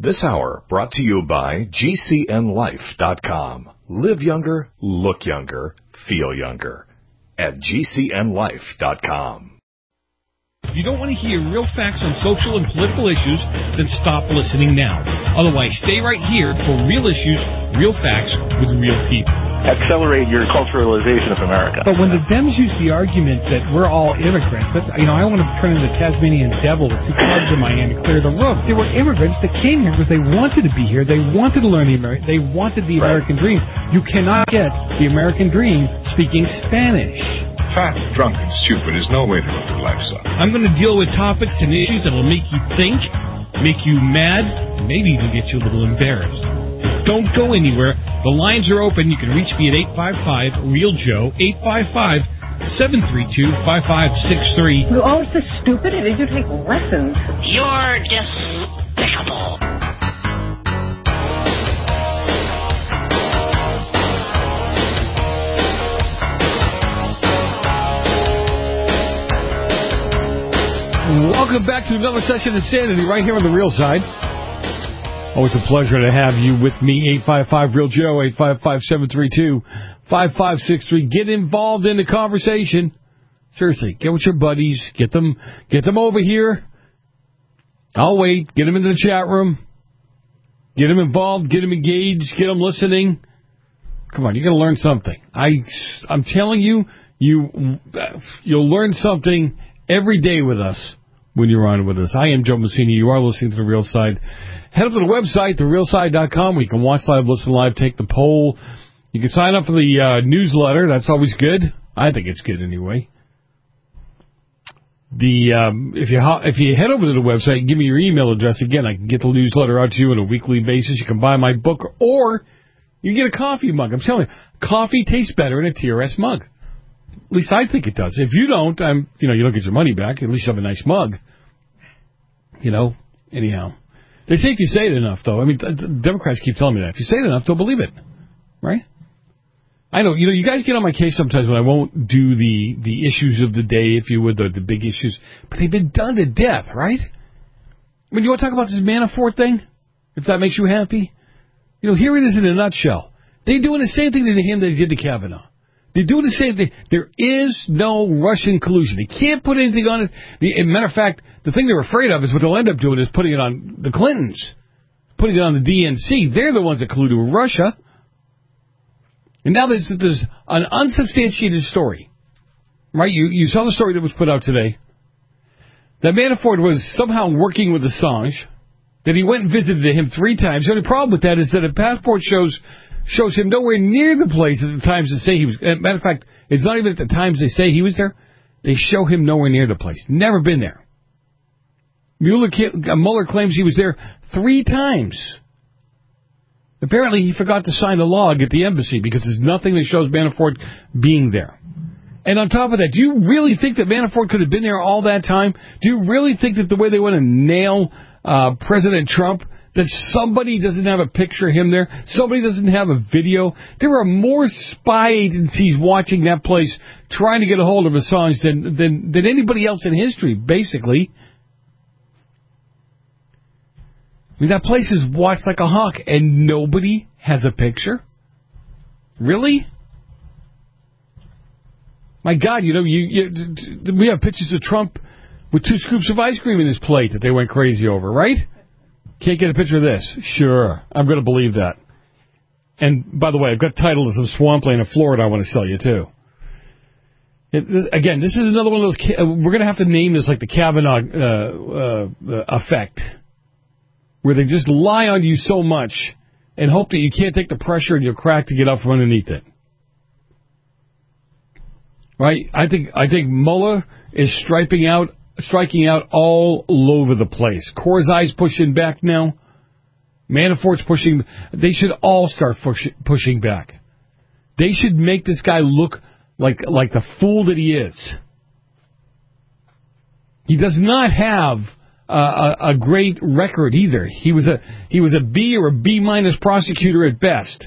This hour brought to you by GCNLife.com. Live younger, look younger, feel younger. At GCNLife.com. If you don't want to hear real facts on social and political issues, then stop listening now. Otherwise, stay right here for real issues, real facts with real people. Accelerate your culturalization of America. But when the Dems use the argument that we're all immigrants, but, I want to turn into the Tasmanian devil with two clubs in my hand to clear the room. There were immigrants that came here because they wanted to be here. They wanted to learn they wanted the American dream. You cannot get the American dream speaking Spanish. Fat, drunk, and stupid is no way to live your life, son. I'm going to deal with topics and issues that will make you think, make you mad, and maybe even get you a little embarrassed. Don't go anywhere. The lines are open. You can reach me at 855-REAL-JOE, 855-732-5563. You're always so stupid. Did you take lessons? You're despicable. Welcome back to another session of Insanity right here on the Real Side. Always a pleasure to have you with me. 855-REAL-JOE, 855-732-5563. Get involved in the conversation. Seriously, get with your buddies. Get them over here. I'll wait. Get them into the chat room. Get them involved. Get them engaged. Get them listening. Come on, you're going to learn something. I'm telling you, you'll learn something every day with us when you're on with us. I am Joe Messina. You are listening to The Real Side. Head up to the website, therealside.com, where you can watch live, listen live, take the poll. You can sign up for the newsletter. That's always good. I think it's good anyway. If you head over to the website and give me your email address, again, I can get the newsletter out to you on a weekly basis. You can buy my book, or you can get a coffee mug. I'm telling you, coffee tastes better in a TRS mug. At least I think it does. If you don't, you don't get your money back. At least you have a nice mug. Anyhow. They say if you say it enough, though. I mean, Democrats keep telling me that. If you say it enough, they'll believe it. Right? I know. You guys get on my case sometimes when I won't do the issues of the day, if you would, the big issues. But they've been done to death, right? I mean, you want to talk about this Manafort thing? If that makes you happy? Here it is in a nutshell. They're doing the same thing to him that they did to Kavanaugh. They're doing the same thing. There is no Russian collusion. They can't put anything on it. As a matter of fact, the thing they're afraid of is what they'll end up doing is putting it on the Clintons, putting it on the DNC. They're the ones that colluded with Russia. And now there's an unsubstantiated story. Right? You saw the story that was put out today. That Manafort was somehow working with Assange, that he went and visited him 3 times. The only problem with that is that a passport shows him nowhere near the place at the times they say he was. Matter of fact, it's not even at the times they say he was there. They show him nowhere near the place. Never been there. Mueller claims he was there 3 times. Apparently, he forgot to sign a log at the embassy because there's nothing that shows Manafort being there. And on top of that, do you really think that Manafort could have been there all that time? Do you really think that the way they want to nail President Trump, that somebody doesn't have a picture of him there? Somebody doesn't have a video? There are more spy agencies watching that place trying to get a hold of Assange than anybody else in history, basically. I mean, that place is watched like a hawk, and nobody has a picture? Really? My God, we have pictures of Trump with 2 scoops of ice cream in his plate that they went crazy over, right? Can't get a picture of this. Sure, I'm going to believe that. And, by the way, I've got titles of some swampland in Florida I want to sell you, too. Again, this is another one of those. We're going to have to name this like the Kavanaugh effect, where they just lie on you so much and hope that you can't take the pressure in your crack to get up from underneath it. Right? I think Mueller is striking out all over the place. Karzai's pushing back now. Manafort's pushing. They should all start pushing back. They should make this guy look like the fool that he is. He does not have a great record either. He was a B or a B- prosecutor at best.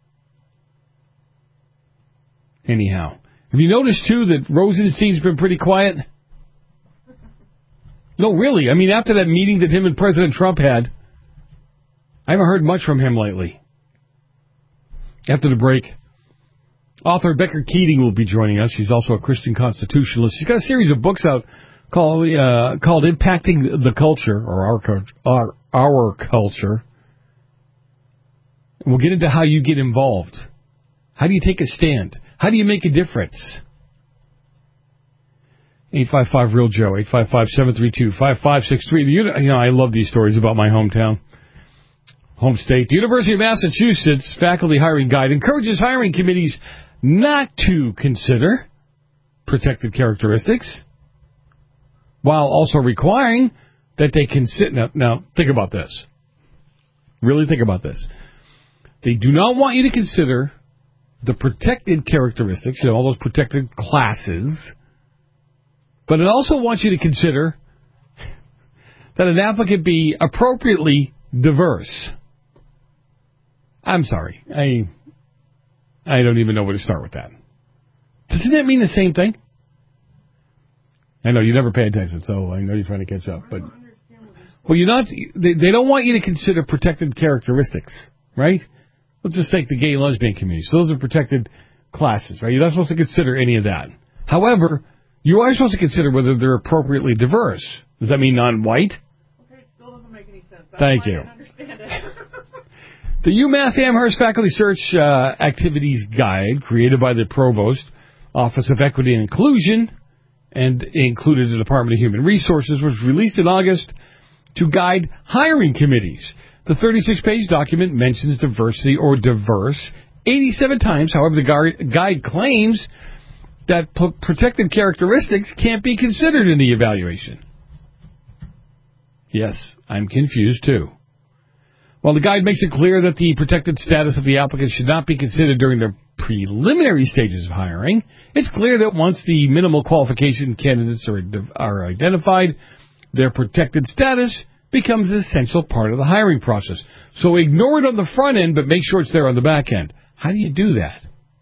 Anyhow, have you noticed too that Rosenstein's been pretty quiet? No, really. I mean, after that meeting that him and President Trump had, I haven't heard much from him lately. After the break, author Becker Keating will be joining us. She's also a Christian constitutionalist. She's got a series of books out called Impacting the Culture, or Our Culture. And we'll get into how you get involved. How do you take a stand? How do you make a difference? 855-REAL-JOE, 855-732-5563. I love these stories about my hometown, home state. The University of Massachusetts Faculty Hiring Guide encourages hiring committees not to consider protected characteristics, while also requiring that they consider... Now, think about this. Really think about this. They do not want you to consider the protected characteristics, all those protected classes, but it also wants you to consider that an applicant be appropriately diverse. I'm sorry. I don't even know where to start with that. Doesn't that mean the same thing? I know you never pay attention, so I know you're trying to catch up. But you're not. They don't want you to consider protected characteristics, right? Let's just take the gay and lesbian community. So those are protected classes, right? You're not supposed to consider any of that. However, you are supposed to consider whether they're appropriately diverse. Does that mean non-white? Okay, it still doesn't make any sense. Thank you. I don't understand it. The UMass Amherst Faculty Search Activities Guide, created by the Provost Office of Equity and Inclusion and included the Department of Human Resources, was released in August to guide hiring committees. The 36-page document mentions diversity or diverse 87 times. However, the guide claims that protected characteristics can't be considered in the evaluation. Yes, I'm confused too. While the guide makes it clear that the protected status of the applicant should not be considered during the preliminary stages of hiring, it's clear that once the minimal qualification candidates are identified, their protected status becomes an essential part of the hiring process. So ignore it on the front end, but make sure it's there on the back end. How do you do that?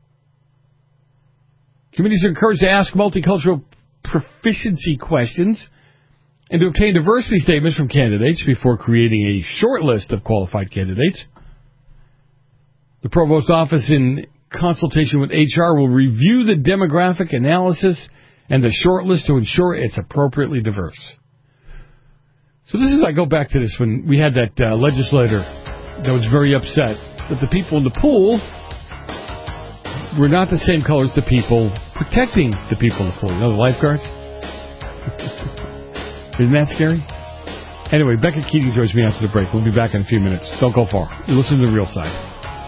Committees are encouraged to ask multicultural proficiency questions and to obtain diversity statements from candidates before creating a short list of qualified candidates. The Provost Office, in consultation with HR, will review the demographic analysis and the short list to ensure it's appropriately diverse. So this is, I go back to this when we had that legislator that was very upset that the people in the pool were not the same color as the people protecting the people in the pool. You know, the lifeguards? Isn't that scary? Anyway, Becca Keating joins me after the break. We'll be back in a few minutes. Don't go far. You listen to The Real Side.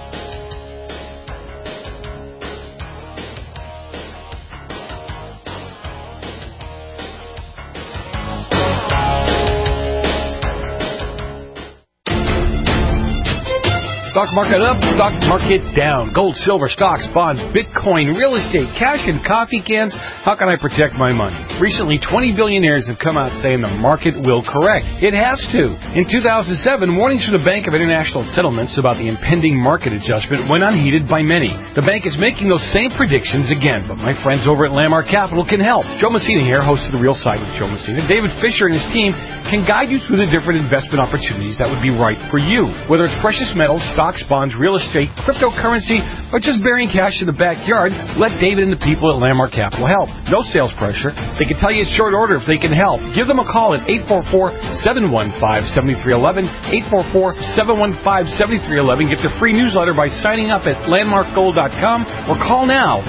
Stock market up, stock market down. Gold, silver, stocks, bonds, Bitcoin, real estate, cash, and coffee cans. How can I protect my money? Recently, 20 billionaires have come out saying the market will correct. It has to. In 2007, warnings from the Bank of International Settlements about the impending market adjustment went unheeded by many. The bank is making those same predictions again, but my friends over at Landmark Capital can help. Joe Messina here, host of The Real Side with Joe Messina. David Fisher and his team can guide you through the different investment opportunities that would be right for you. Whether it's precious metals, stocks, bonds, real estate, cryptocurrency, or just burying cash in the backyard, let David and the people at Landmark Capital help. No sales pressure. They can tell you in short order if they can help. Give them a call at 844-715-7311, 844-715-7311. Get the free newsletter by signing up at landmarkgold.com or call now,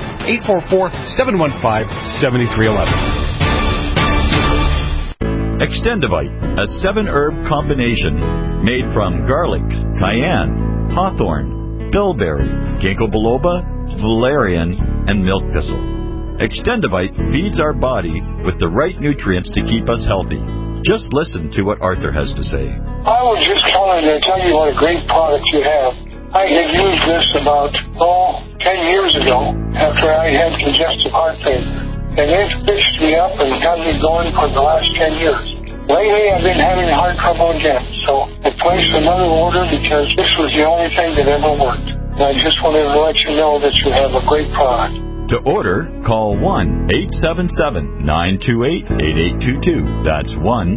844-715-7311. Extendivite, a 7-herb combination made from garlic, cayenne, hawthorn, bilberry, ginkgo biloba, valerian, and milk thistle. Extendivite feeds our body with the right nutrients to keep us healthy. Just listen to what Arthur has to say. I was just calling to tell you what a great product you have. I had used this about, 10 years ago after I had congestive heart failure. And it fixed me up and got me going for the last 10 years. Lately, I've been having heart trouble again, so I placed another order because this was the only thing that ever worked. And I just wanted to let you know that you have a great product. To order, call 1-877-928-8822. That's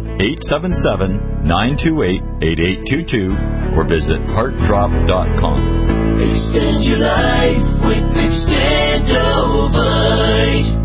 1-877-928-8822. Or visit heartdrop.com. Extend your life with Extendovite.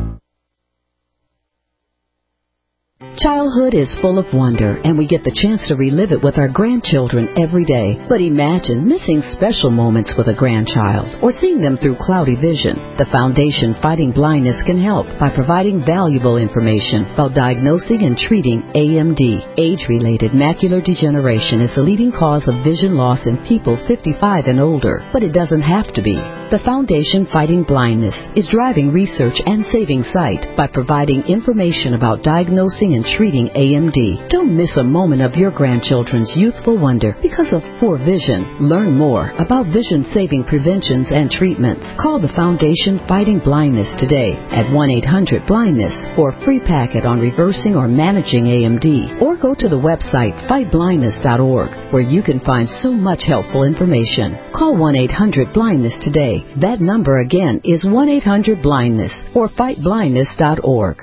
Childhood is full of wonder, and we get the chance to relive it with our grandchildren every day. But imagine missing special moments with a grandchild or seeing them through cloudy vision. The Foundation Fighting Blindness can help by providing valuable information about diagnosing and treating AMD. Age-related macular degeneration is the leading cause of vision loss in people 55 and older, but it doesn't have to be. The Foundation Fighting Blindness is driving research and saving sight by providing information about diagnosing and treating AMD. Don't miss a moment of your grandchildren's youthful wonder because of poor vision. Learn more about vision-saving preventions and treatments. Call the Foundation Fighting Blindness today at 1-800-BLINDNESS for a free packet on reversing or managing AMD. Or go to the website fightblindness.org where you can find so much helpful information. Call 1-800-BLINDNESS today. That number again is 1-800-BLINDNESS or fightblindness.org.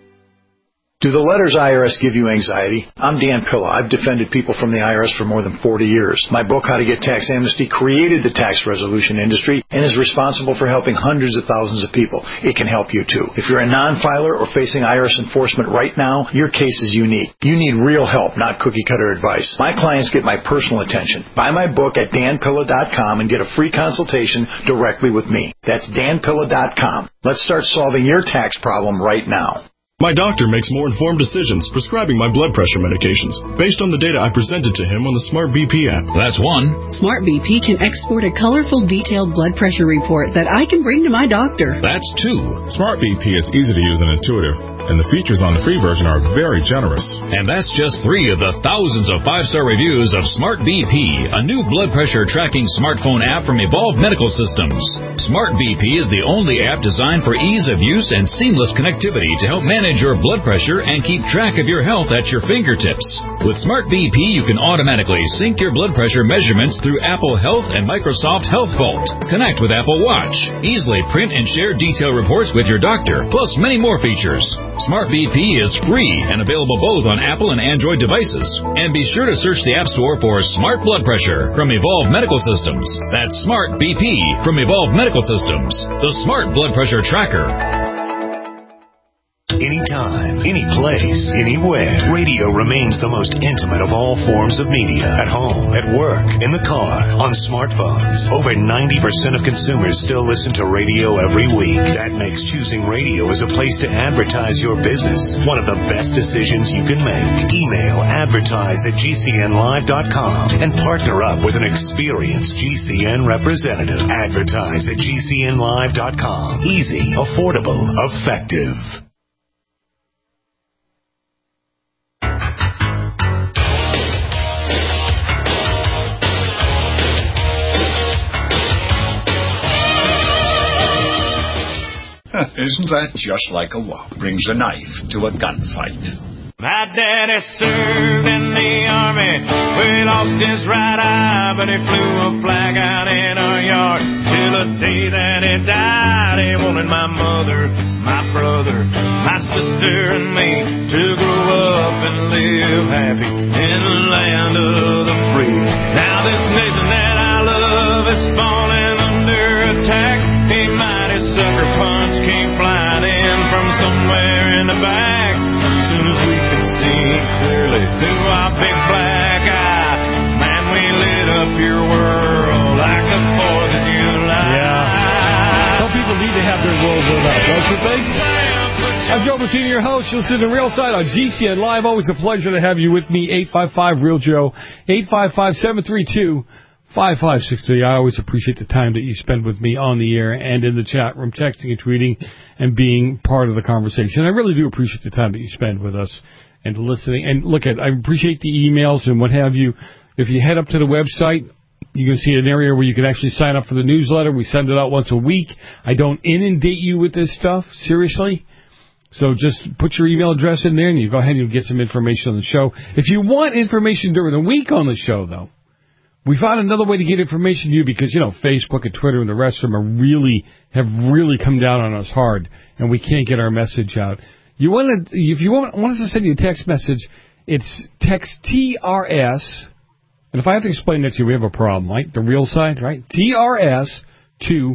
Do the letters IRS give you anxiety? I'm Dan Pilla. I've defended people from the IRS for more than 40 years. My book, How to Get Tax Amnesty, created the tax resolution industry and is responsible for helping hundreds of thousands of people. It can help you, too. If you're a non-filer or facing IRS enforcement right now, your case is unique. You need real help, not cookie-cutter advice. My clients get my personal attention. Buy my book at danpilla.com and get a free consultation directly with me. That's danpilla.com. Let's start solving your tax problem right now. My doctor makes more informed decisions prescribing my blood pressure medications based on the data I presented to him on the Smart BP app. That's one. Smart BP can export a colorful, detailed blood pressure report that I can bring to my doctor. That's two. Smart BP is easy to use and intuitive, and the features on the free version are very generous. And that's just 3 of the thousands of 5-star reviews of Smart BP, a new blood pressure tracking smartphone app from Evolve Medical Systems. Smart BP is the only app designed for ease of use and seamless connectivity to help manage your blood pressure and keep track of your health at your fingertips. With Smart BP, you can automatically sync your blood pressure measurements through Apple Health and Microsoft Health Vault. Connect with Apple Watch. Easily print and share detailed reports with your doctor, plus many more features. Smart BP is free and available both on Apple and Android devices. And be sure to search the App Store for Smart Blood Pressure from Evolve Medical Systems. That's Smart BP from Evolve Medical Systems, the Smart Blood Pressure Tracker. Anytime, any place, anywhere. Radio remains the most intimate of all forms of media. At home, at work, in the car, on smartphones. Over 90% of consumers still listen to radio every week. That makes choosing radio as a place to advertise your business one of the best decisions you can make. Email advertise@gcnlive.com and partner up with an experienced GCN representative. Advertise@gcnlive.com. Easy, affordable, effective. Isn't that just like a wop? Brings a knife to a gunfight. My daddy served in the army. We lost his right eye, but he flew a flag out in our yard. Till the day that he died, he wanted my mother, my brother, my sister, and me to grow up and live happy in the land of the free. Now this nation that I love is falling under attack. A mighty sucker punch came flying in from somewhere in the back. As soon as we could see clearly through our big black eye, man, we lit up your world like the 4th of July. Yeah. Some people need to have their world lit up, don't you think? I'm Joe Martini, your host. You'll see the Real Side on GCN Live. Always a pleasure to have you with me. 855-REAL-JOE, 855-732-5563. I always appreciate the time that you spend with me on the air and in the chat room, texting and tweeting and being part of the conversation. I really do appreciate the time that you spend with us and listening. And look, I appreciate the emails and what have you. If you head up to the website, you can see an area where you can actually sign up for the newsletter. We send it out once a week. I don't inundate you with this stuff, seriously. So just put your email address in there and you go ahead and you'll get some information on the show. If you want information during the week on the show, though, We found another way to get information to you because, Facebook and Twitter and the rest of them have really come down on us hard, and we can't get our message out. If you want us to send you a text message, it's text TRS, and if I have to explain that to you, we have a problem, right? The real side, right? TRS to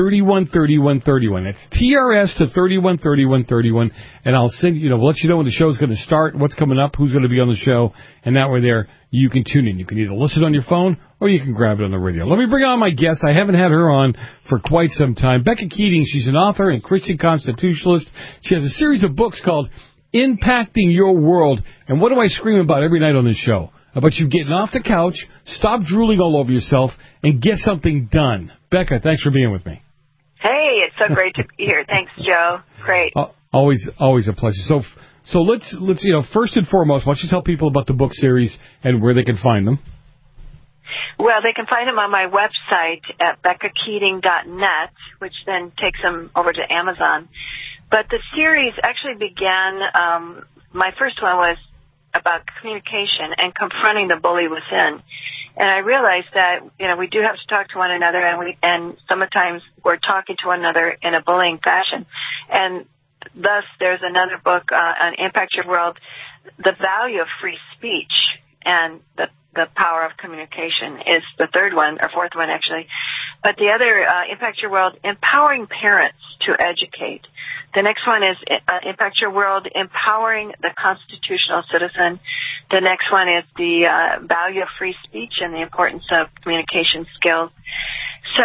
313131. That's TRS to 313131, and I'll send we'll let you know when the show's going to start, what's coming up, who's going to be on the show, and that way there you can tune in. You can either listen on your phone or you can grab it on the radio. Let me bring on my guest. I haven't had her on for quite some time. Becca Keating. She's an author and Christian constitutionalist. She has a series of books called Impacting Your World. And what do I scream about every night on this show? About you getting off the couch, stop drooling all over yourself, and get something done. Becca, thanks for being with me. Hey, it's so great to be here. Thanks, Joe. Great. Always a pleasure. So let's first and foremost, why don't you tell people about the book series and where they can find them? Well, they can find them on my website at beccakeating.net, which then takes them over to Amazon. But the series actually began, my first one was about communication and confronting the bully within. And I realized that, we do have to talk to one another, and sometimes we're talking to one another in a bullying fashion. And thus, there's another book on Impact Your World, The Value of Free Speech, and the Power of Communication is the third one, or fourth one, actually. But the other, Impact Your World, Empowering Parents to Educate. The next one is Impact Your World, Empowering the Constitutional Citizen. The next one is the Value of Free Speech and the Importance of Communication Skills. So,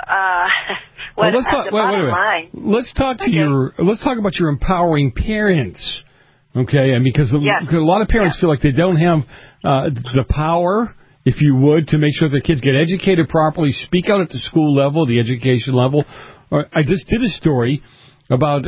let's talk about your empowering parents. Okay, and because a lot of parents feel like they don't have the power, if you would, to make sure their kids get educated properly, speak out at the school level, the education level. I just did a story about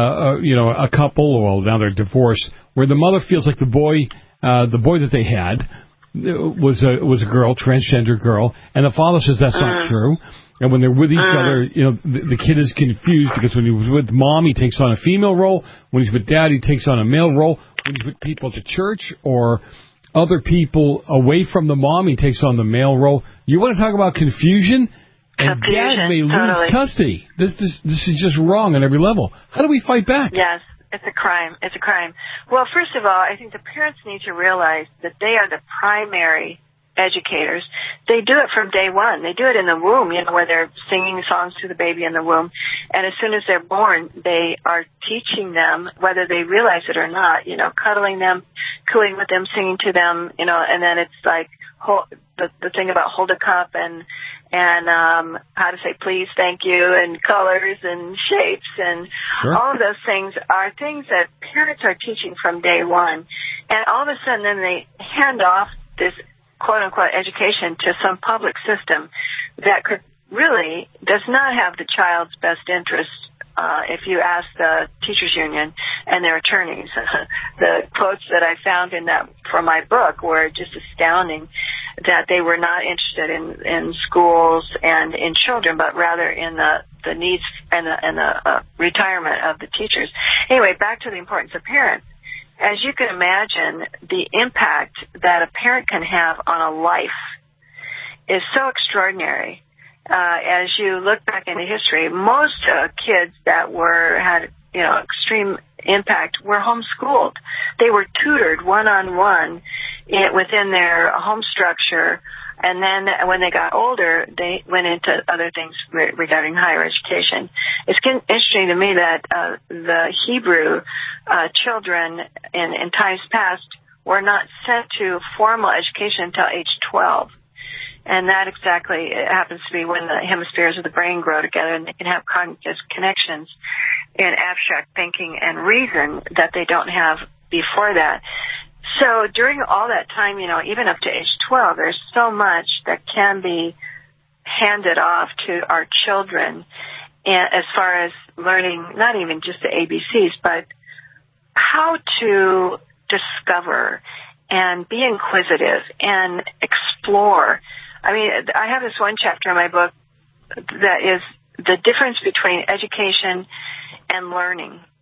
a couple, well, now they're divorced, where the mother feels like the boy that they had was a girl, transgender girl, and the father says that's not true. And when they're with each other, the kid is confused because when he was with mom, he takes on a female role. When he's with dad, he takes on a male role. When he's with people at the church or other people away from the mom, he takes on the male role. You want to talk about confusion? And dad may lose custody. This is just wrong on every level. How do we fight back? Yes, it's a crime. It's a crime. Well, first of all, I think the parents need to realize that they are the primary educators. They do it from day one. They do it in the womb, where they're singing songs to the baby in the womb. And as soon as they're born, they are teaching them, whether they realize it or not, cuddling them, cooing with them, singing to them, and then it's like the thing about hold a cup and how to say please, thank you, and colors and shapes and all of those things are things that parents are teaching from day one. And all of a sudden then they hand off this quote-unquote education to some public system that does not have the child's best interest. If you ask the teachers union and their attorneys, the quotes that I found for my book were just astounding, that they were not interested in schools and in children, but rather in the needs and the retirement of the teachers. Anyway, back to the importance of parents. As you can imagine, the impact that a parent can have on a life is so extraordinary. As you look back into history, most kids that had extreme impact were homeschooled. They were tutored one-on-one within their home structure, and then when they got older, they went into other things regarding higher education. It's interesting to me that the Hebrew children in times past were not sent to formal education until age 12. And that exactly happens to be when the hemispheres of the brain grow together and they can have cognitive connections in abstract thinking and reason that they don't have before that. So during all that time, even up to age 12, there's so much that can be handed off to our children as far as learning not even just the ABCs, but how to discover and be inquisitive and explore. I mean, I have this one chapter in my book that is the difference between education and learning.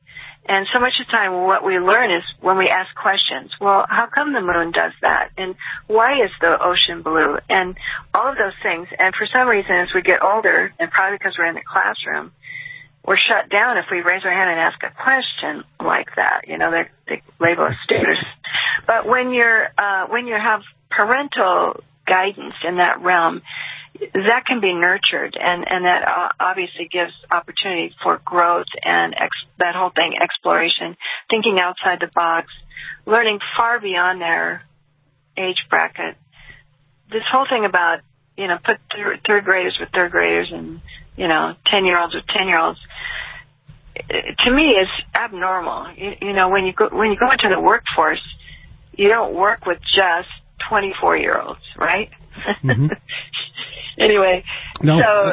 And so much of the time what we learn is when we ask questions. Well, how come the moon does that? And why is the ocean blue? And all of those things. And for some reason, as we get older, and probably because we're in the classroom, we're shut down if we raise our hand and ask a question like that. You know, they label us stupid. But when you have parental guidance in that realm, that can be nurtured, and that obviously gives opportunity for growth and that whole thing, exploration, thinking outside the box, learning far beyond their age bracket. This whole thing about, you know, put third graders with third graders and, you know, 10-year-olds with 10-year-olds, to me is abnormal. You know, when you go into the workforce, you don't work with just 24-year-olds, right? Mm-hmm. Anyway, no. So,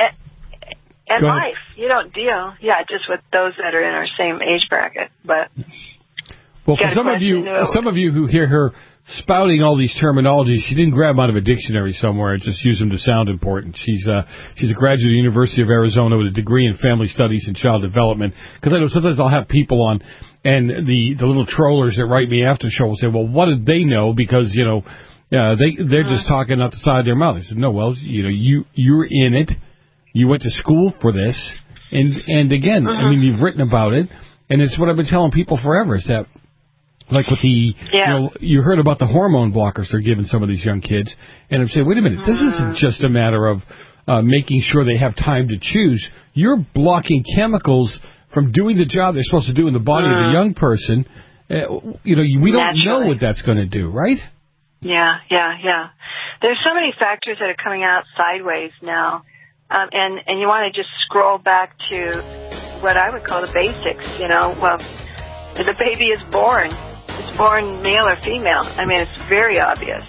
and life, you don't deal, just with those that are in our same age bracket. But well, for some of you who hear her spouting all these terminologies, she didn't grab them out of a dictionary somewhere and just use them to sound important. She's a graduate of the University of Arizona with a degree in family studies and child development. Because I know sometimes I'll have people on, and the little trollers that write me after the show will say, well, what did they know? Because, you know, they're just talking out the side of their mouth. I said, no, well, you know, you're in it. You went to school for this. And again, I mean, you've written about it. And it's what I've been telling people forever is that, like with you know, you heard about the hormone blockers they're giving some of these young kids. And I'm saying, wait a minute, this isn't just a matter of making sure they have time to choose. You're blocking chemicals from doing the job they're supposed to do in the body of the young person. You know, we don't know what that's going to do, right? Yeah. There's so many factors that are coming out sideways now. And you want to just scroll back to what I would call the basics, you know. Well, the baby is born. It's born male or female. I mean, it's very obvious.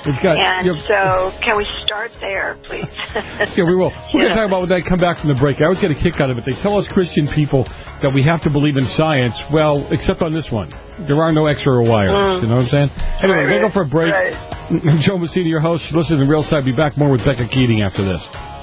So can we start there, please? Yeah, we will. We're going to talk about when I come back from the break. I always get a kick out of it. They tell us Christian people that we have to believe in science. Well, except on this one. There are no X or Y. You know what I'm saying? Anyway, we're going to go for a break. I'm Joe Messina, your host. Listen to The Real Side. Be back more with Becca Keating after this.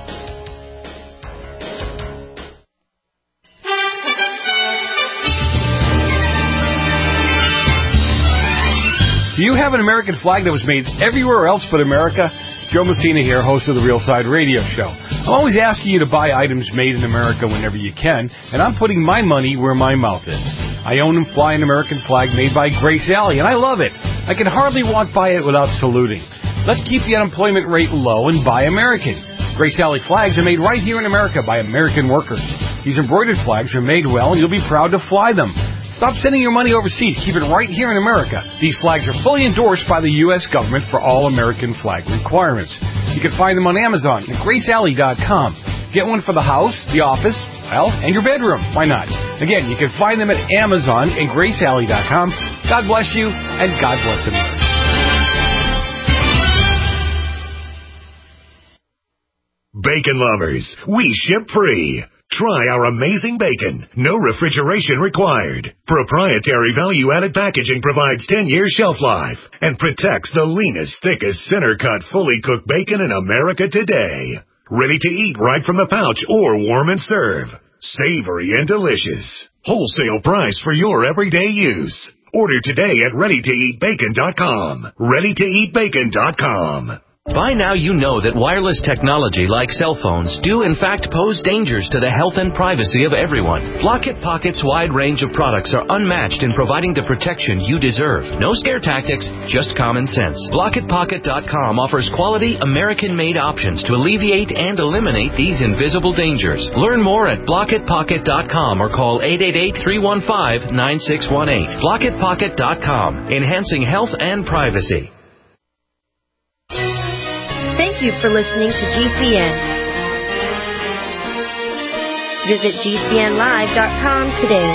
Do you have an American flag that was made everywhere else but America? Joe Messina here, host of the Real Side Radio Show. I'm always asking you to buy items made in America whenever you can, and I'm putting my money where my mouth is. I own and fly an American flag made by Grace Alley, and I love it. I can hardly walk by it without saluting. Let's keep the unemployment rate low and buy American. Grace Alley flags are made right here in America by American workers. These embroidered flags are made well, and you'll be proud to fly them. Stop sending your money overseas. Keep it right here in America. These flags are fully endorsed by the U.S. government for all American flag requirements. You can find them on Amazon and GraceAlley.com. Get one for the house, the office, well, and your bedroom. Why not? Again, you can find them at Amazon and GraceAlley.com. God bless you, and God bless America. Bacon lovers, we ship free. Try our amazing bacon. No refrigeration required. Proprietary value-added packaging provides 10 years shelf life and protects the leanest, thickest, center-cut, fully cooked bacon in America today. Ready to eat right from the pouch or warm and serve. Savory and delicious. Wholesale price for your everyday use. Order today at ReadyToEatBacon.com. ReadyToEatBacon.com. By now you know that wireless technology like cell phones do in fact pose dangers to the health and privacy of everyone. Blockit Pocket's wide range of products are unmatched in providing the protection you deserve. No scare tactics, just common sense. BlockitPocket.com offers quality American-made options to alleviate and eliminate these invisible dangers. Learn more at BlockitPocket.com or call 888-315-9618. BlockitPocket.com, enhancing health and privacy. Thank you for listening to GCN. Visit GCNlive.com today.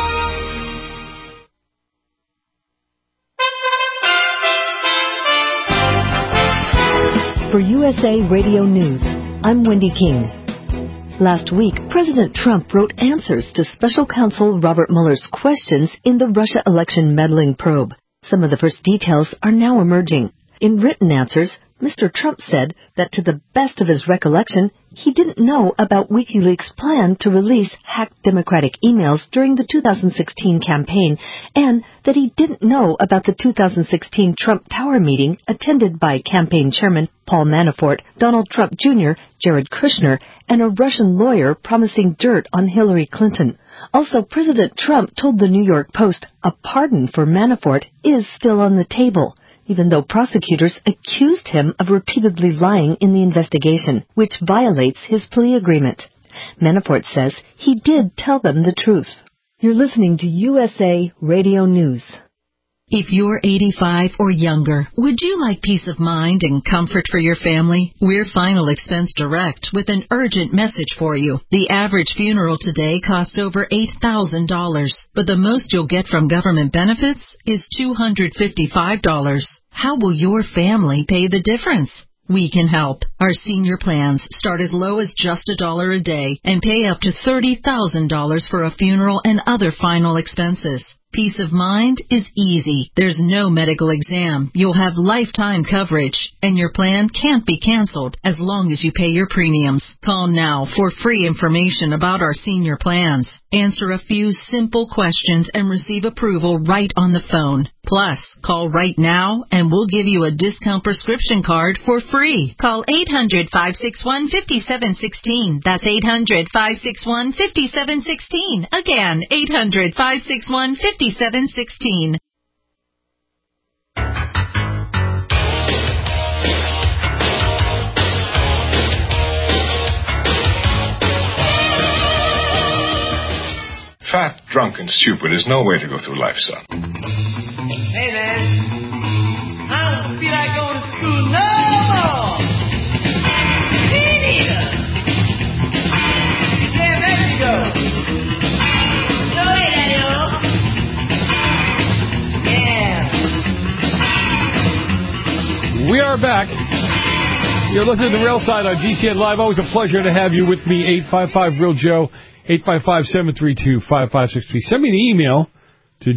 For USA Radio News, I'm Wendy King. Last week, President Trump wrote answers to Special Counsel Robert Mueller's questions in the Russia election meddling probe. Some of the first details are now emerging. In written answers, Mr. Trump said that to the best of his recollection, he didn't know about WikiLeaks' plan to release hacked Democratic emails during the 2016 campaign, and that he didn't know about the 2016 Trump Tower meeting attended by campaign chairman Paul Manafort, Donald Trump Jr., Jared Kushner, and a Russian lawyer promising dirt on Hillary Clinton. Also, President Trump told the New York Post a pardon for Manafort is still on the table, even though prosecutors accused him of repeatedly lying in the investigation, which violates his plea agreement. Manafort says he did tell them the truth. You're listening to USA Radio News. If you're 85 or younger, would you like peace of mind and comfort for your family? We're Final Expense Direct with an urgent message for you. The average funeral today costs over $8,000, but the most you'll get from government benefits is $255. How will your family pay the difference? We can help. Our senior plans start as low as just $1 a day and pay up to $30,000 for a funeral and other final expenses. Peace of mind is easy. There's no medical exam. You'll have lifetime coverage, and your plan can't be canceled as long as you pay your premiums. Call now for free information about our senior plans. Answer a few simple questions and receive approval right on the phone. Plus, call right now and we'll give you a discount prescription card for free. Call 800-561-5716. That's 800-561-5716. Again, 800-561-5716. Fat, drunk, and stupid is no way to go through life, son. Hey, man. I don't feel like going to school no more. Me neither. Yeah, Mexico. No way, Daddy-o. Yeah. We are back. You're listening to The Real Side on GCN Live. Always a pleasure to have you with me. 855-REAL-JOE. 855-732-5563. Send me an email to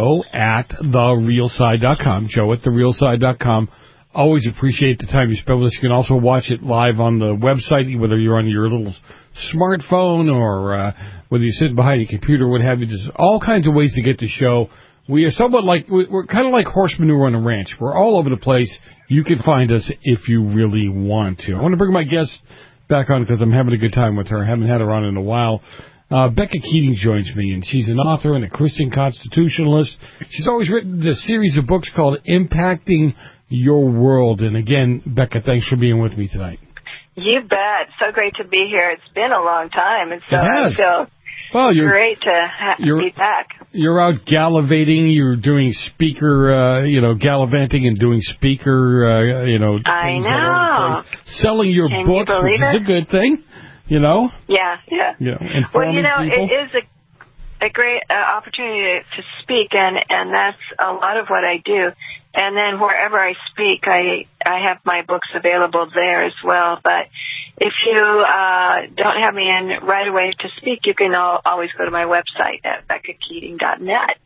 joe@therealside.com. joe@therealside.com. Always appreciate the time you spend with us. You can also watch it live on the website, whether you're on your little smartphone or whether you're sitting behind your computer, what have you. There's all kinds of ways to get the show. We are somewhat like, we're kind of like horse manure on a ranch. We're all over the place. You can find us if you really want to. I want to bring my guest back on because I'm having a good time with her. I haven't had her on in a while. Becca Keating joins me, and she's an author and a Christian constitutionalist. She's always written a series of books called Impacting Your World. And again, Becca, thanks for being with me tonight. You bet. So great to be here. It's been a long time, and so I feel great to be back. You're out gallivanting. You're doing speaker, gallivanting and doing speaker, I know. Selling your books, which is a good thing, Yeah. Well, it is a great opportunity to speak, and that's a lot of what I do. And then wherever I speak, I have my books available there as well. But if you don't have me in right away to speak, you can always go to my website at beccakeating.net.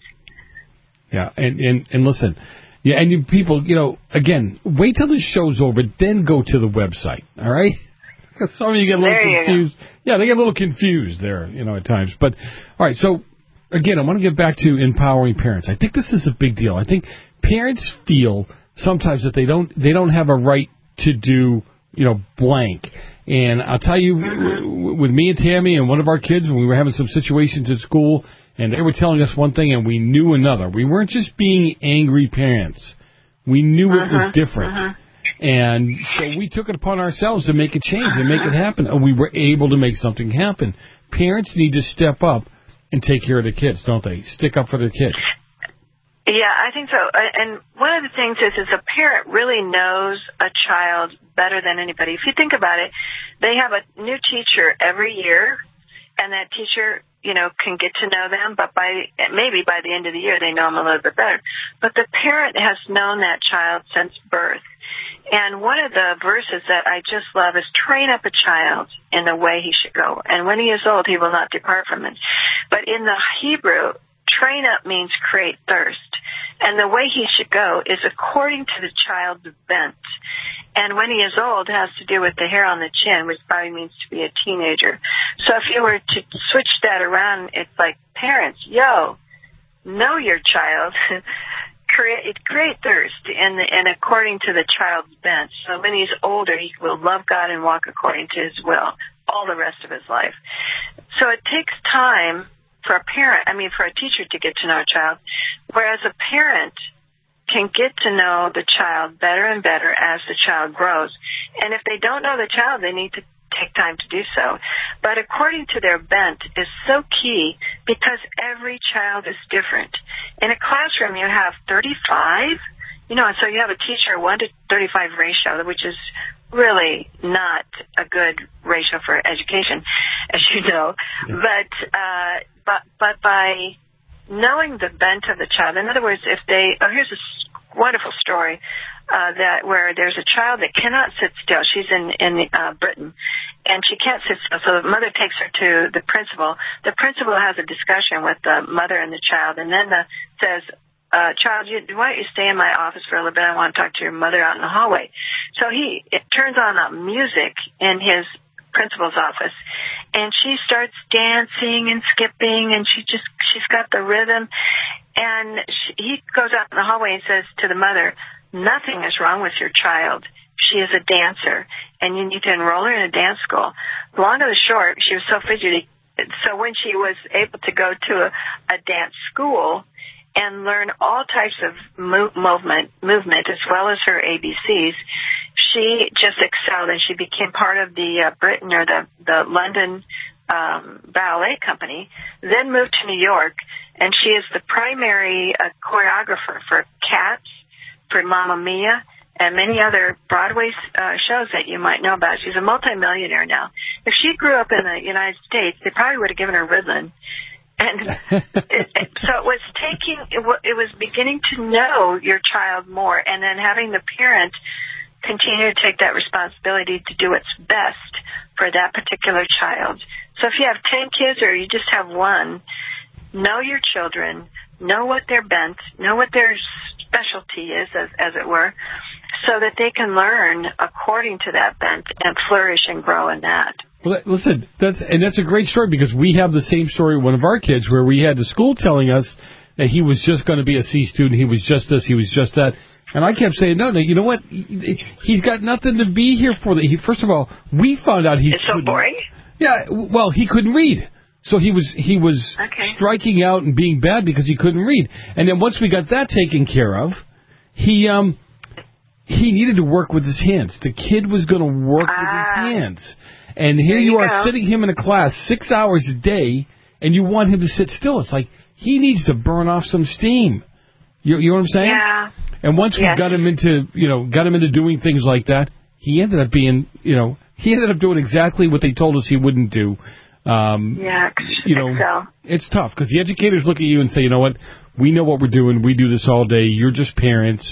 Yeah, and listen, and you people, again, wait till the show's over, then go to the website, all right? Because some of you get a little confused. Yeah, they get a little confused there, at times. But, all right, so, again, I want to get back to empowering parents. I think this is a big deal. I think parents feel sometimes that they don't have a right to do, blank. And I'll tell you, with me and Tammy and one of our kids, when we were having some situations at school, and they were telling us one thing and we knew another. We weren't just being angry parents. We knew it was different. And so we took it upon ourselves to make a change and make it happen. And we were able to make something happen. Parents need to step up and take care of their kids, don't they? Stick up for their kids. Yeah, I think so. And one of the things is a parent really knows a child better than anybody. If you think about it, they have a new teacher every year, and that teacher, can get to know them, but maybe by the end of the year they know them a little bit better. But the parent has known that child since birth. And one of the verses that I just love is train up a child in the way he should go. And when he is old, he will not depart from it. But in the Hebrew, train up means create thirst. And the way he should go is according to the child's bent. And when he is old, it has to do with the hair on the chin, which probably means to be a teenager. So if you were to switch that around, it's like, parents, know your child. create thirst and according to the child's bent. So when he's older, he will love God and walk according to his will all the rest of his life. So it takes time for a teacher to get to know a child, whereas a parent can get to know the child better and better as the child grows. And if they don't know the child, they need to take time to do so. But according to their bent is so key because every child is different. In a classroom, you have 35, and so you have a teacher 1 to 35 ratio, which is really not a good ratio for education, as you know. But by knowing the bent of the child, in other words, here's a wonderful story where there's a child that cannot sit still. She's in Britain, and she can't sit still. So the mother takes her to the principal. The principal has a discussion with the mother and the child, and then says, child, why don't you stay in my office for a little bit? I want to talk to your mother out in the hallway. So it turns on music in his principal's office, and she starts dancing and skipping, and she's got the rhythm. And he goes out in the hallway and says to the mother, nothing is wrong with your child. She is a dancer, and you need to enroll her in a dance school. Long and the short, she was so fidgety. So when she was able to go to a dance school and learn all types of movement as well as her ABCs, she just excelled, and she became part of the Britain or the London ballet company, then moved to New York, and she is the primary choreographer for Cats, for Mamma Mia, and many other Broadway shows that you might know about. She's a multimillionaire now. If she grew up in the United States, they probably would have given her Ritalin. And so it was beginning to know your child more, and then having the parent continue to take that responsibility to do what's best for that particular child. So if you have 10 kids or you just have one, know your children, know what they're bent, know what their specialty is, as it were, so that they can learn according to that bent and flourish and grow in that. Well, listen, that's a great story, because we have the same story with one of our kids, where we had the school telling us that he was just going to be a C student, he was just this, he was just that. And I kept saying, no, you know what? He's got nothing to be here for. First of all, we found out it's so boring. Yeah, well, he couldn't read. So he was striking out and being bad because he couldn't read. And then once we got that taken care of, he needed to work with his hands. The kid was going to work with his hands. And here you are sitting him in a class 6 hours a day, and you want him to sit still. It's like he needs to burn off some steam. You know what I'm saying? Yeah. And once we got him into doing things like that, he ended up doing exactly what they told us he wouldn't do. It's tough because the educators look at you and say, you know what, we know what we're doing. We do this all day. You're just parents.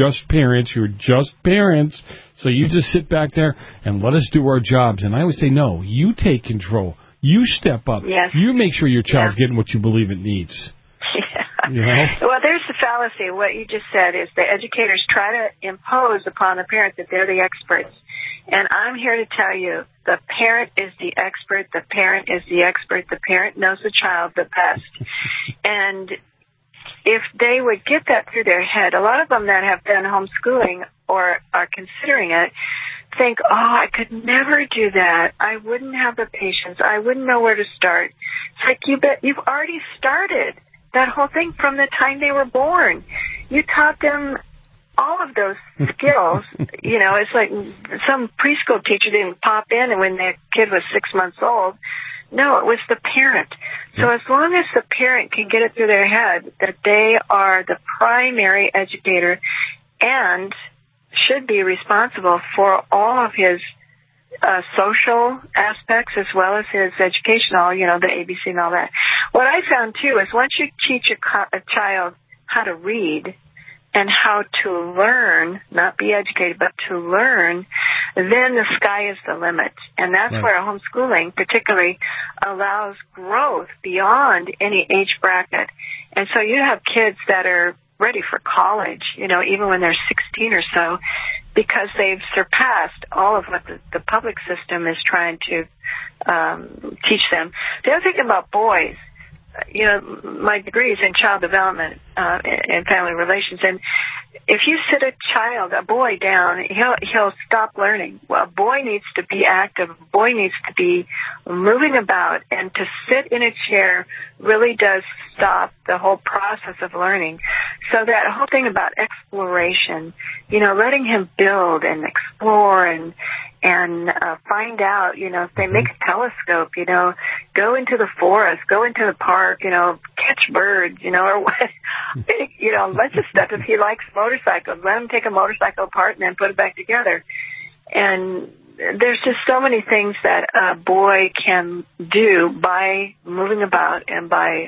So you just sit back there and let us do our jobs. And I always say, no, you take control. You step up. Yes. You make sure your child's getting what you believe it needs. You know? Well, there's the fallacy. What you just said is the educators try to impose upon the parents that they're the experts. And I'm here to tell you, the parent is the expert. The parent is the expert. The parent knows the child the best. And if they would get that through their head, a lot of them that have done homeschooling or are considering it think, I could never do that. I wouldn't have the patience. I wouldn't know where to start. It's like, you've already started that whole thing from the time they were born. You taught them all of those skills. It's like some preschool teacher didn't pop in and when their kid was 6 months old. No, it was the parent. So as long as the parent can get it through their head that they are the primary educator and should be responsible for all of his social aspects as well as his educational, the ABC and all that. What I found, too, is once you teach a child how to read and how to learn, not be educated, but to learn, then the sky is the limit. And that's where homeschooling particularly allows growth beyond any age bracket. And so you have kids that are ready for college, even when they're 16 or so, because they've surpassed all of what the public system is trying to teach them. The other thing about boys, my degree is in child development and family relations, and if you sit a boy down, he'll stop learning. Well, a boy needs to be active. A boy needs to be moving about, and to sit in a chair really does stop the whole process of learning. So that whole thing about exploration, letting him build and explore and find out, if they make a telescope, go into the forest, go into the park, catch birds, or what, let's just step. If he likes motorcycles, let him take a motorcycle apart and then put it back together. And there's just so many things that a boy can do by moving about and by,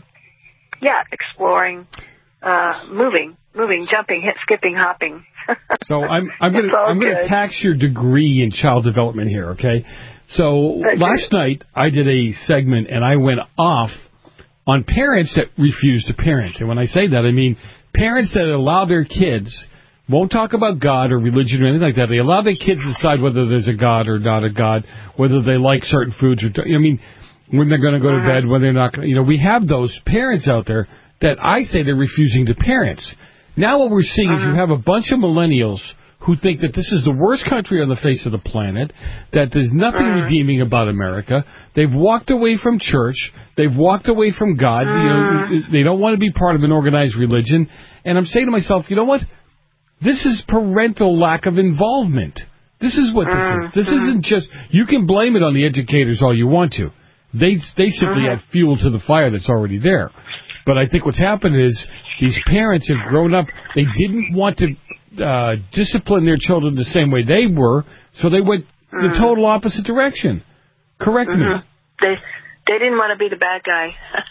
exploring, moving, jumping, skipping, hopping. So I'm going to tax your degree in child development here, okay? So last night I did a segment and I went off on parents that refuse to parent. And when I say that, I mean parents that allow their kids, won't talk about God or religion or anything like that. They allow their kids to decide whether there's a God or not a God, whether they like certain foods or, when they're going to go to bed, when they're not going to, we have those parents out there that I say they're refusing to parent. Now what we're seeing is you have a bunch of millennials who think that this is the worst country on the face of the planet, that there's nothing redeeming about America. They've walked away from church. They've walked away from God. They don't want to be part of an organized religion. And I'm saying to myself, you know what? This is parental lack of involvement. This is what this is. This isn't just, you can blame it on the educators all you want to. They simply add fuel to the fire that's already there. But I think what's happened is these parents have grown up. They didn't want to discipline their children the same way they were, so they went the total opposite direction. Correct me. They didn't want to be the bad guy.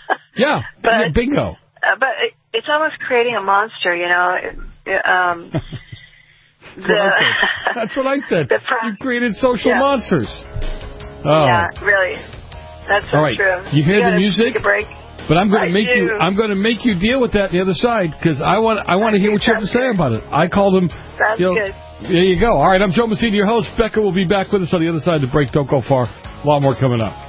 Bingo. But it's almost creating a monster, That's what I said. You created social monsters. Oh. Yeah, really. That's so true. You hear the music? Take a break. But I'm going to make you deal with that on the other side, because I want to hear what you have to say about it. I call them. Sounds good. There you go. All right, I'm Joe Messina, your host. Becca will be back with us on the other side of the break. Don't go far. A lot more coming up.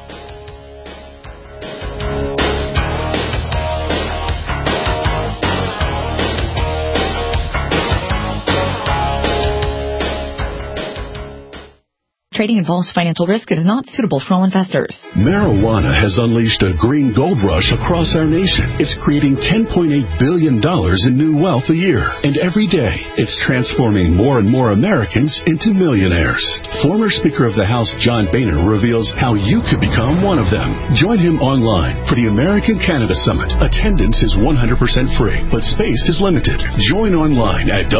Trading involves financial risk and is not suitable for all investors. Marijuana has unleashed a green gold rush across our nation. It's creating $10.8 billion in new wealth a year. And every day, it's transforming more and more Americans into millionaires. Former Speaker of the House John Boehner reveals how you could become one of them. Join him online for the American Cannabis Summit. Attendance is 100% free, but space is limited. Join online at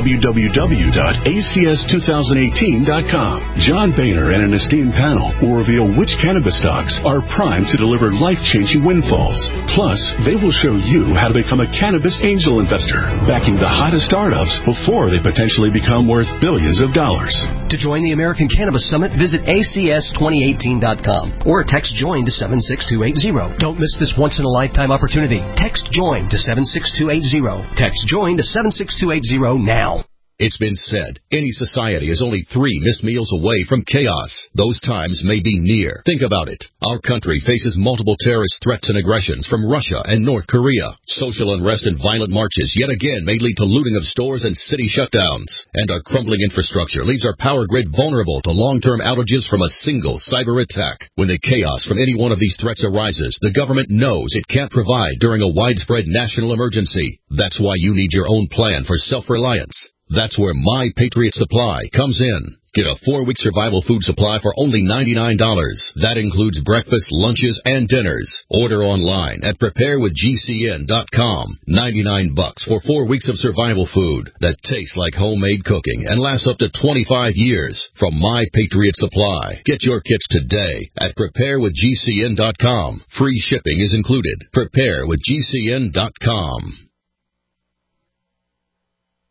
www.acs2018.com. John Boehner and an esteemed panel will reveal which cannabis stocks are primed to deliver life-changing windfalls. Plus, they will show you how to become a cannabis angel investor, backing the hottest startups before they potentially become worth billions of dollars. To join the American Cannabis Summit, visit acs2018.com or text JOIN to 76280. Don't miss this once-in-a-lifetime opportunity. Text JOIN to 76280. Text JOIN to 76280 now. It's been said, any society is only 3 missed meals away from chaos. Those times may be near. Think about it. Our country faces multiple terrorist threats and aggressions from Russia and North Korea. Social unrest and violent marches yet again may lead to looting of stores and city shutdowns. And our crumbling infrastructure leaves our power grid vulnerable to long-term outages from a single cyber attack. When the chaos from any one of these threats arises, the government knows it can't provide during a widespread national emergency. That's why you need your own plan for self-reliance. That's where My Patriot Supply comes in. Get a 4-week survival food supply for only $99. That includes breakfast, lunches, and dinners. Order online at preparewithgcn.com. $99 for 4 weeks of survival food that tastes like homemade cooking and lasts up to 25 years from My Patriot Supply. Get your kits today at preparewithgcn.com. Free shipping is included. Preparewithgcn.com.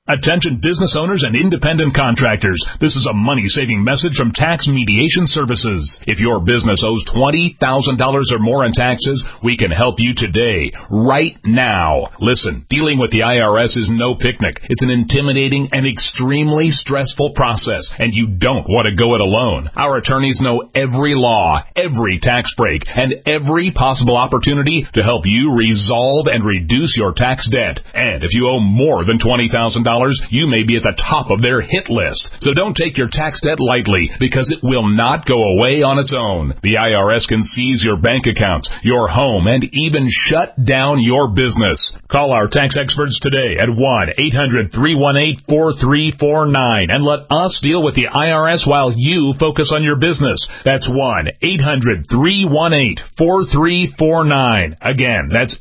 Attention business owners and independent contractors. This is a money-saving message from Tax Mediation Services. If your business owes $20,000 or more in taxes, we can help you today, right now. Listen, dealing with the IRS is no picnic. It's an intimidating and extremely stressful process, and you don't want to go it alone. Our attorneys know every law, every tax break, and every possible opportunity to help you resolve and reduce your tax debt. And if you owe more than $20,000, you may be at the top of their hit list. So don't take your tax debt lightly, because it will not go away on its own. The IRS can seize your bank accounts, your home, and even shut down your business. Call our tax experts today at 1-800-318-4349 and let us deal with the IRS while you focus on your business. That's 1-800-318-4349. Again, that's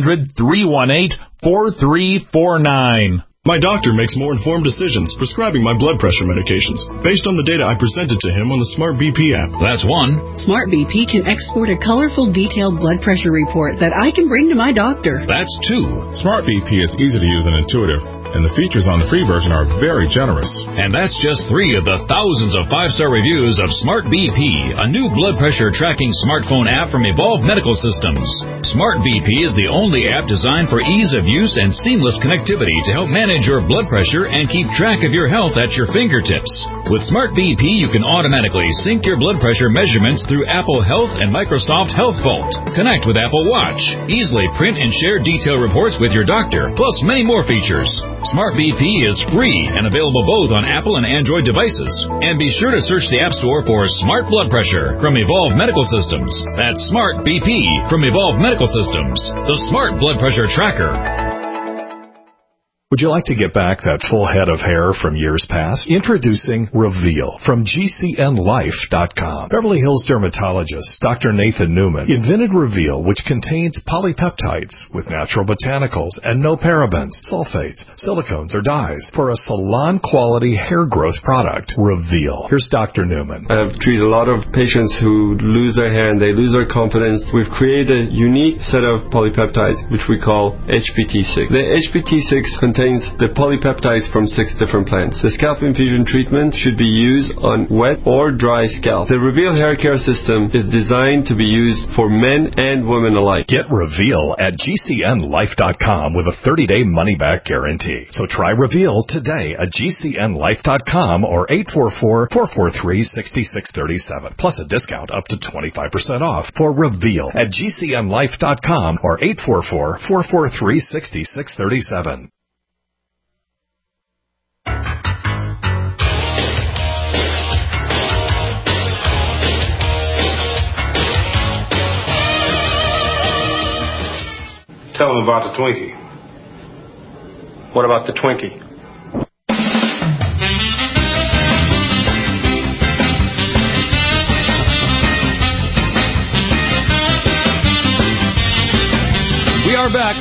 800-318-4349. My doctor makes more informed decisions prescribing my blood pressure medications based on the data I presented to him on the Smart BP app. That's one. Smart BP can export a colorful, detailed blood pressure report that I can bring to my doctor. That's two. Smart BP is easy to use and intuitive, and the features on the free version are very generous. And that's just 3 of the thousands of 5-star reviews of Smart BP, a new blood pressure tracking smartphone app from Evolve Medical Systems. Smart BP is the only app designed for ease of use and seamless connectivity to help manage your blood pressure and keep track of your health at your fingertips. With Smart BP, you can automatically sync your blood pressure measurements through Apple Health and Microsoft Health Vault. Connect with Apple Watch. Easily print and share detailed reports with your doctor, plus many more features. Smart BP is free and available both on Apple and Android devices. And be sure to search the App Store for Smart Blood Pressure from Evolve Medical Systems. That's Smart BP from Evolve Medical Systems, the Smart Blood Pressure Tracker. Would you like to get back that full head of hair from years past? Introducing Reveal from GCNLife.com. Beverly Hills dermatologist Dr. Nathan Newman invented Reveal, which contains polypeptides with natural botanicals and no parabens, sulfates, silicones, or dyes for a salon-quality hair growth product. Reveal. Here's Dr. Newman. I've treated a lot of patients who lose their hair and they lose their confidence. We've created a unique set of polypeptides, which we call HPT6. The HPT6 contains the polypeptides from 6 different plants. The scalp infusion treatment should be used on wet or dry scalp. The Reveal hair care system is designed to be used for men and women alike. Get Reveal at GCNLife.com with a 30-day money-back guarantee. So try Reveal today at GCNLife.com or 844-443-6637. Plus a discount up to 25% off for Reveal at GCNLife.com or 844-443-6637. Tell them about the Twinkie. What about the Twinkie? We are back.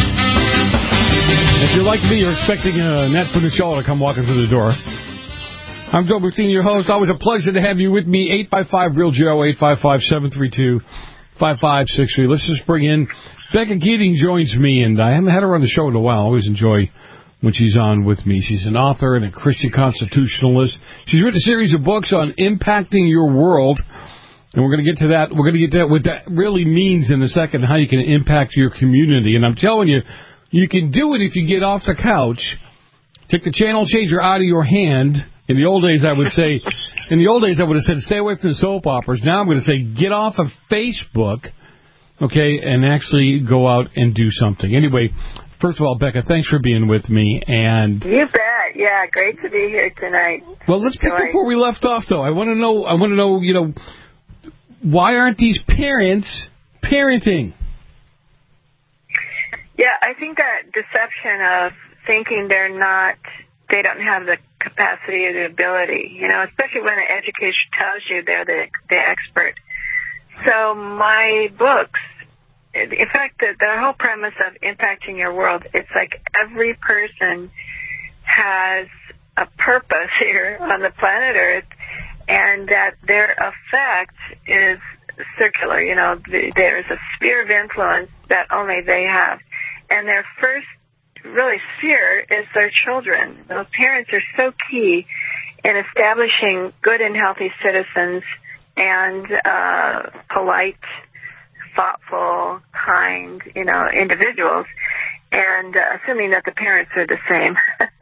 If you're like me, you're expecting Nat Funicello to come walking through the door. I'm Joe Bertini, your host. Always a pleasure to have you with me. 855-REAL-JOE, 855-732-5563. Let's just bring in Becca Keating joins me, and I haven't had her on the show in a while. I always enjoy when she's on with me. She's an author and a Christian constitutionalist. She's written a series of books on impacting your world, and we're going to get to that. We're going to get to what that really means in a second, how you can impact your community. And I'm telling you, you can do it if you get off the couch, take the channel changer out of your hand. In the old days, I would say, I would have said, stay away from the soap operas. Now I'm going to say, get off of Facebook. Okay, and actually go out and do something. Anyway, first of all, Becca, thanks for being with me. And you bet. Yeah, great to be here tonight. Well, let's pick up where we left off, though. I want to know, why aren't these parents parenting? Yeah, I think that deception of thinking they don't have the capacity or the ability, especially when the education tells you they're the expert. So my books, in fact, the whole premise of impacting your world, it's like every person has a purpose here on the planet Earth, and that their effect is circular. There's a sphere of influence that only they have. And their first really fear is their children. Those parents are so key in establishing good and healthy citizens and polite, thoughtful, kind, individuals, and assuming that the parents are the same.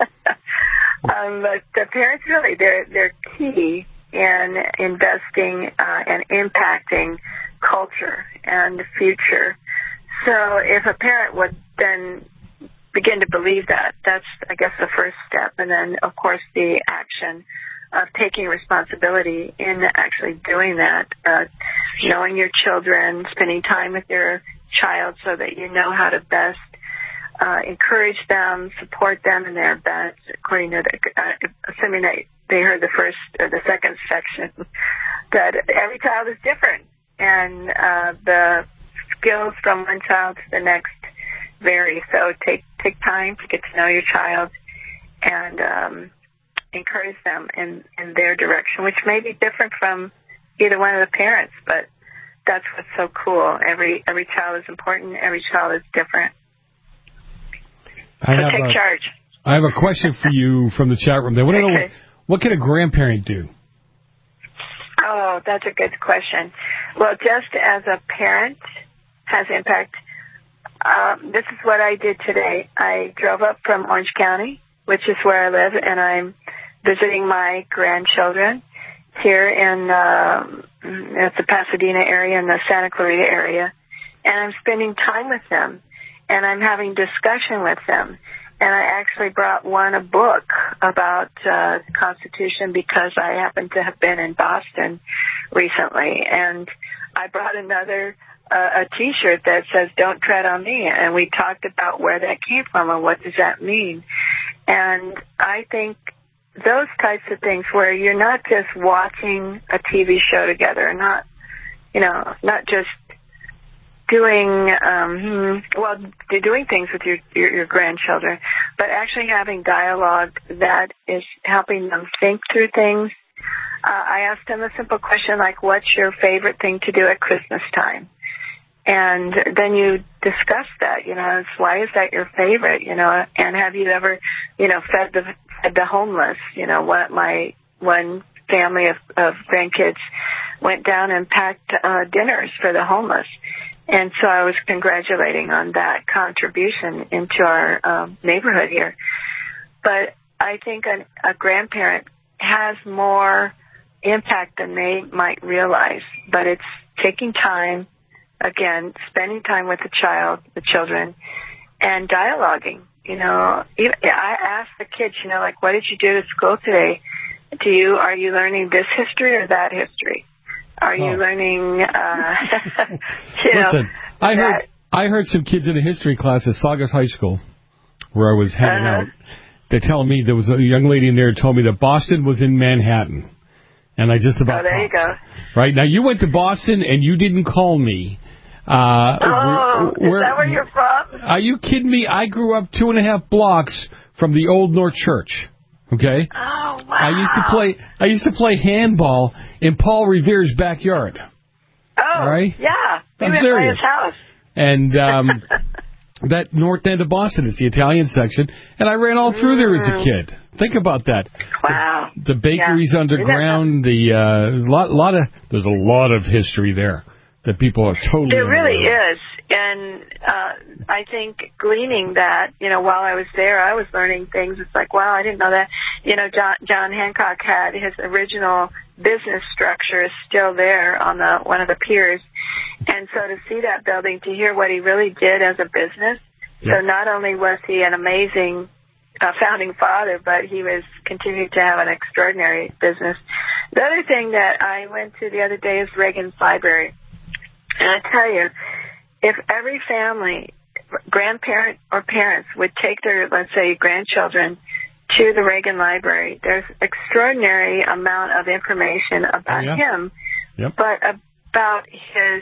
But the parents really, they're key in investing and impacting culture and the future. So if a parent would then begin to believe that, that's, I guess, the first step. And then, of course, the action of taking responsibility in actually doing that, knowing your children, spending time with your child so that you know how to best encourage them, support them in their best, according to assuming that they heard the first or the second section, that every child is different, and the skills from one child to the next vary. So take time to get to know your child and encourage them in their direction, which may be different from either one of the parents, but that's what's so cool. Every child is important. Every child is different. So take charge. I have a question for you from the chat room. They want to know what can a grandparent do? Oh, that's a good question. Well, just as a parent has impact, this is what I did today. I drove up from Orange County, which is where I live, and I'm visiting my grandchildren here in at the Pasadena area and the Santa Clarita area, and I'm spending time with them, and I'm having discussion with them. And I actually brought one a book about the Constitution because I happen to have been in Boston recently. And I brought another, a T-shirt that says, "Don't tread on me." And we talked about where that came from and what does that mean. And I think those types of things where you're not just watching a TV show together, not just doing things with your grandchildren, but actually having dialogue that is helping them think through things. I asked them a simple question like, "What's your favorite thing to do at Christmas time?" And then you discuss that. Why is that your favorite? And have you ever, fed the homeless? What my one family of grandkids went down and packed dinners for the homeless. And so I was congratulating on that contribution into our neighborhood here. But I think a grandparent has more impact than they might realize. But it's taking time, again, spending time with the children, and dialoguing. I asked the kids, what did you do at school today? Are you learning this history or that history? Are you learning, Listen, I heard some kids in a history class at Saugus High School, where I was hanging out. They're telling me there was a young lady in there who told me that Boston was in Manhattan. And I just about... Oh, there you go. Right, now you went to Boston and you didn't call me. Is that where you're from? Are you kidding me? I grew up 2.5 blocks from the Old North Church. Okay. Oh, wow. I used to play handball in Paul Revere's backyard. Oh, right? Yeah. I'm serious. By his house. And that north end of Boston is the Italian section, and I ran all through there as a kid. Think about that. Wow. The bakeries underground. There's a lot of history there that people are totally. There really is. And I think gleaning that, while I was there, I was learning things. It's like, wow, I didn't know that. John Hancock had his original business structure is still there on one of the piers. And so to see that building, to hear what he really did as a business. Yep. So not only was he an amazing founding father, but he was continued to have an extraordinary business. The other thing that I went to the other day is Reagan's Library. And I tell you, if every family, grandparent or parents, would take their, let's say, grandchildren to the Reagan Library, there's extraordinary amount of information about him, but about his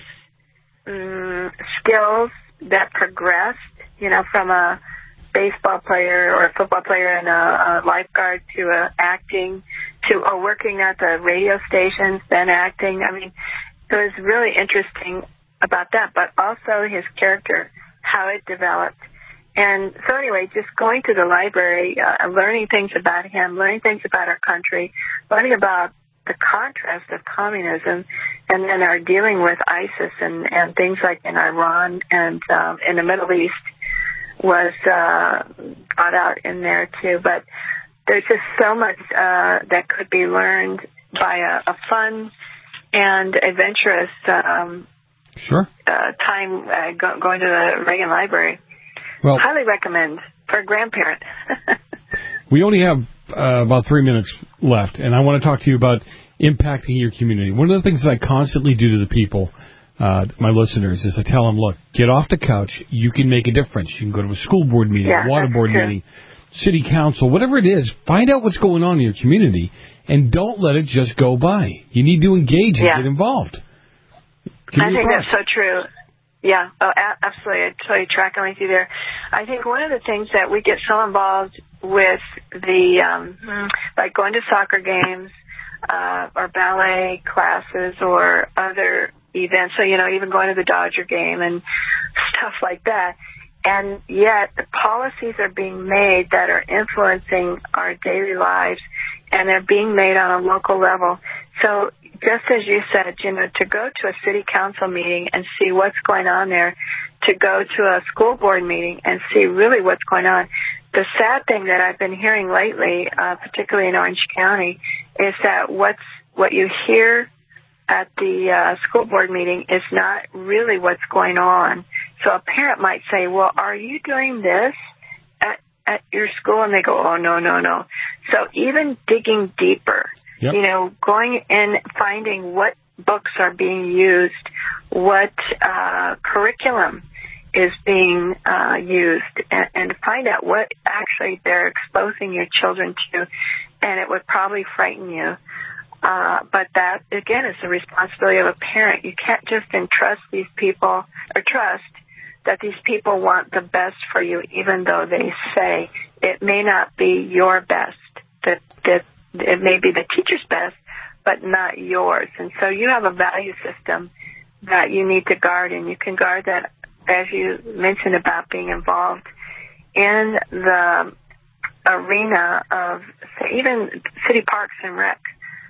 skills that progressed, from a baseball player or a football player and a lifeguard to acting to working at the radio stations, then acting. I mean, it was really interesting about that, but also his character, how it developed, And so anyway, just going to the library, learning things about him, learning things about our country, learning about the contrast of communism, and then our dealing with ISIS and things like in Iran and in the Middle East was brought out in there too. But there's just so much that could be learned by a fun and adventurous time going to the Reagan Library. Well, highly recommend for a grandparent. We only have about 3 minutes left, and I want to talk to you about impacting your community. One of the things that I constantly do to the people, my listeners, is I tell them, look, get off the couch. You can make a difference. You can go to a school board meeting, a water board meeting, city council, whatever it is. Find out what's going on in your community, and don't let it just go by. You need to engage and get involved. I think that's so true. Yeah, absolutely. I'm totally tracking with you there. I think one of the things that we get so involved with like going to soccer games or ballet classes or other events, so, even going to the Dodger game and stuff like that. And yet the policies are being made that are influencing our daily lives, and they're being made on a local level. So just as you said, to go to a city council meeting and see what's going on there, to go to a school board meeting and see really what's going on. The sad thing that I've been hearing lately, particularly in Orange County, is that what you hear at the school board meeting is not really what's going on. So a parent might say, well, are you doing this at your school? And they go, oh, no. So even digging deeper, going in, finding what books are being used, what curriculum is being used, and find out what actually they're exposing your children to, and it would probably frighten you. But that, again, is the responsibility of a parent. You can't just entrust these people or trust that these people want the best for you, even though they say it may not be your best, that it may be the teacher's best, but not yours. And so you have a value system that you need to guard, and you can guard that, as you mentioned about being involved in the arena of, even city parks and rec.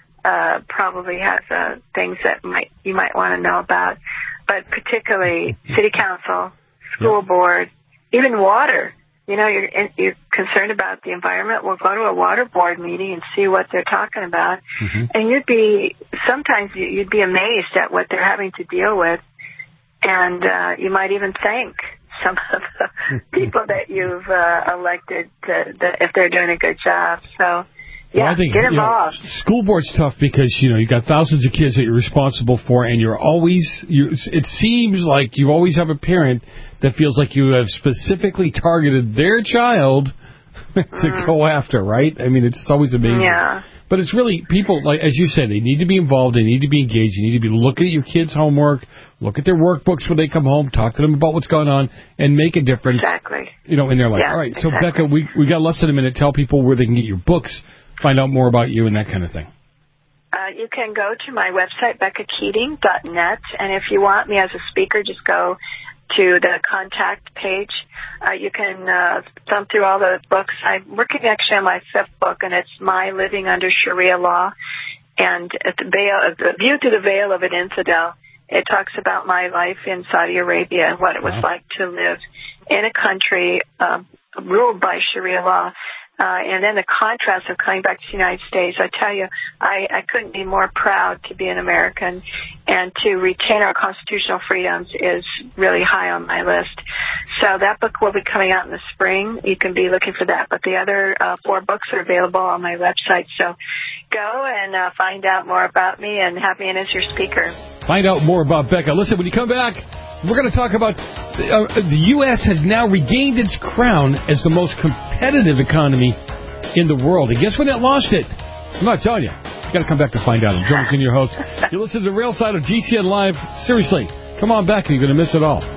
Probably has things that you might want to know about, but particularly city council, school board, even water. You're concerned about the environment. We'll go to a water board meeting and see what they're talking about, and sometimes you'd be amazed at what they're having to deal with, and you might even thank some of the people that you've elected if they're doing a good job. So. Yeah, well, I think, get involved. School board's tough because, you've got thousands of kids that you're responsible for, and it seems like you always have a parent that feels like you have specifically targeted their child to go after, right? I mean, it's always amazing. Yeah. But it's really, people, like as you said, they need to be involved, they need to be engaged, you need to be looking at your kids' homework, look at their workbooks when they come home, talk to them about what's going on, and make a difference. Exactly. In their life. Yeah, all right, so exactly. Becca, we got less than a minute. Tell people where they can get your books, find out more about you and that kind of thing. You can go to my website, BeccaKeating.net, and if you want me as a speaker, just go to the contact page. You can thumb through all the books. I'm working actually on my 5th book, and it's My Living Under Sharia Law, and at the View Through the Veil of an Infidel. It talks about my life in Saudi Arabia and what it was like to live in a country ruled by Sharia law. And then the contrast of coming back to the United States. I tell you, I couldn't be more proud to be an American, and to retain our constitutional freedoms is really high on my list. So that book will be coming out in the spring. You can be looking for that. But the other 4 books are available on my website. So go and find out more about me and have me in as your speaker. Find out more about Becca. Listen, when you come back, we're going to talk about the U.S. has now regained its crown as the most competitive economy in the world. And guess when it lost it? I'm not telling you. You got to come back to find out. I'm Joe McKinney, your host. You listen to the Rail Side of GCN Live. Seriously, come on back. You're going to miss it all.